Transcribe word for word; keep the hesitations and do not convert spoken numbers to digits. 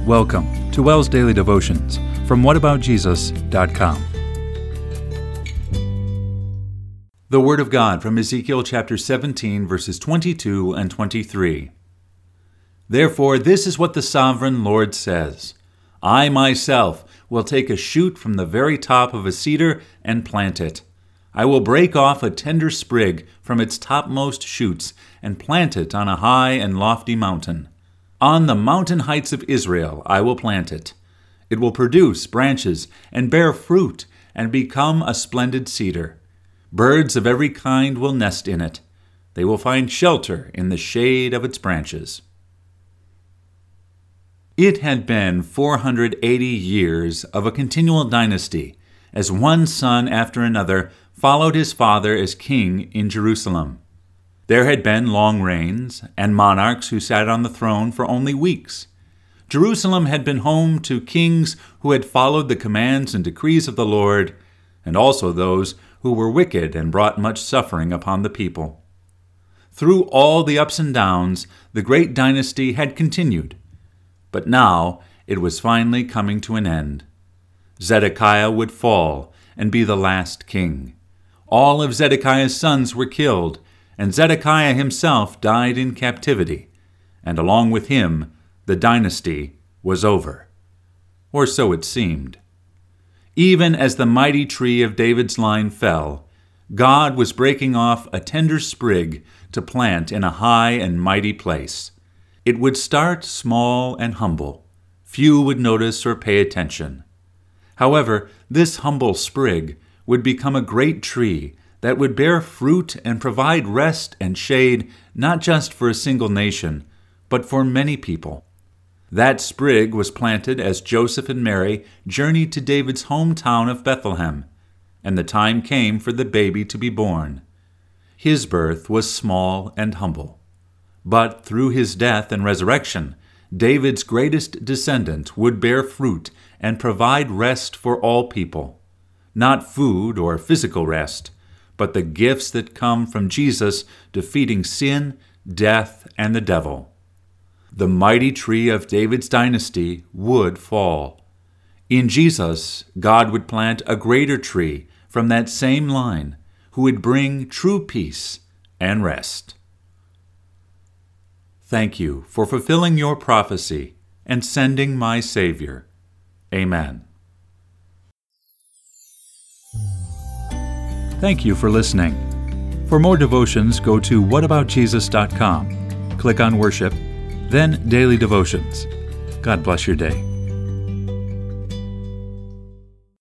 Welcome to WELS Daily Devotions from what about jesus dot com. The Word of God from Ezekiel chapter seventeen, verses twenty-two and twenty-three. Therefore, this is what the sovereign Lord says: I myself will take a shoot from the very top of a cedar and plant it. I will break off a tender sprig from its topmost shoots and plant it on a high and lofty mountain. On the mountain heights of Israel I will plant it. It will produce branches and bear fruit and become a splendid cedar. Birds of every kind will nest in it. They will find shelter in the shade of its branches. It had been four hundred eighty years of a continual dynasty, as one son after another followed his father as king in Jerusalem. There had been long reigns, and monarchs who sat on the throne for only weeks. Jerusalem had been home to kings who had followed the commands and decrees of the Lord, and also those who were wicked and brought much suffering upon the people. Through all the ups and downs, the great dynasty had continued. But now it was finally coming to an end. Zedekiah would fall and be the last king. All of Zedekiah's sons were killed, and Zedekiah himself died in captivity, and along with him the dynasty was over. Or so it seemed. Even as the mighty tree of David's line fell, God was breaking off a tender sprig to plant in a high and mighty place. It would start small and humble. Few would notice or pay attention. However, this humble sprig would become a great tree that would bear fruit and provide rest and shade not just for a single nation, but for many people. That sprig was planted as Joseph and Mary journeyed to David's hometown of Bethlehem, and the time came for the baby to be born. His birth was small and humble. But through his death and resurrection, David's greatest descendant would bear fruit and provide rest for all people. Not food or physical rest, but the gifts that come from Jesus defeating sin, death, and the devil. The mighty tree of David's dynasty would fall. In Jesus, God would plant a greater tree from that same line, who would bring true peace and rest. Thank you for fulfilling your prophecy and sending my Savior. Amen. Thank you for listening. For more devotions, go to what about jesus dot com. Click on Worship, then Daily Devotions. God bless your day.